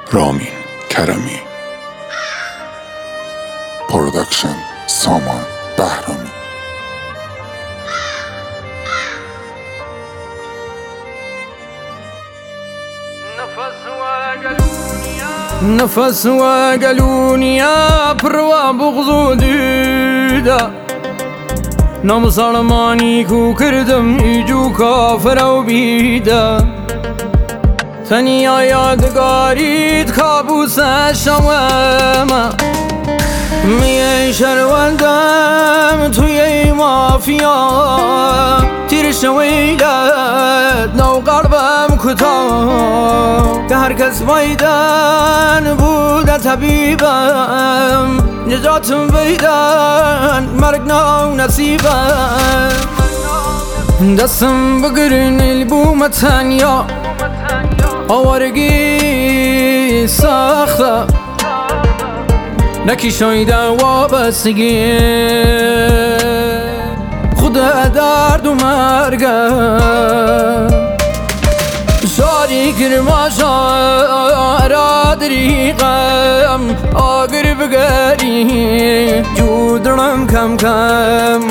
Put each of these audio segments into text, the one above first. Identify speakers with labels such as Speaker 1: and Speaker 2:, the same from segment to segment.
Speaker 1: رامین کرمی. پروداکشن سامان بهرامی.
Speaker 2: نفس وقالوني يا بروا بغضو ديدا نام سلماني كو كردم يجو كافر وبيدا ثانية يادگاريت كابوس شواما مي شروندم توي مافيا تير شويلت نو قلبم كتا که هر کس وایدن بوده طبیبم نجاتم ویدن مرگ نو نصیبم دستم بگرن البوم تنیا آوارگی سخته نکی شایده وابستگی خدا درد و مرگم شاری کرما شارا دریقم آگر بگری جودرم کم کم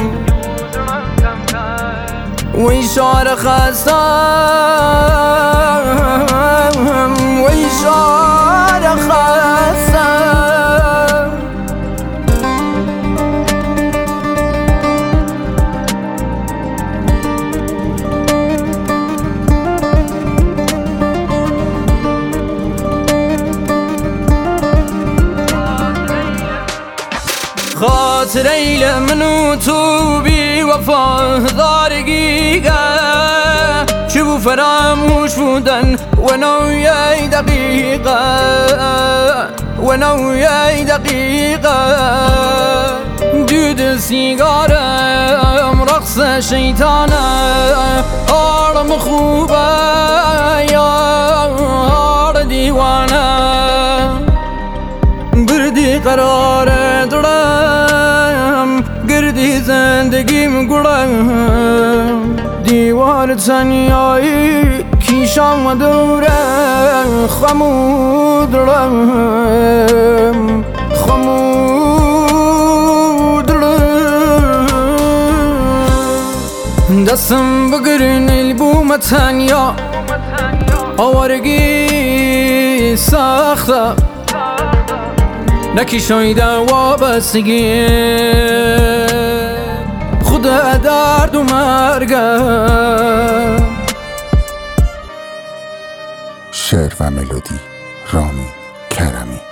Speaker 2: وی شار خستم وی شار خستم خاطري لمنو توبي وفاضارقيقة شبو فراموش فودن ونوياي دقيقة ونوياي دقيقة دود السيجارة مرقص شيطانة عالم خوبة يا عال ديوانة بردی قرار دارم گردی زندگیم گرم دیوار تنیایی کیشم دوره خمود رم خمود رم دستم بگرن البوم تنیا آوارگی سخته نکی شایده وابستگی خدا درد و مرگم.
Speaker 1: شعر و ملودی رامین کرمی.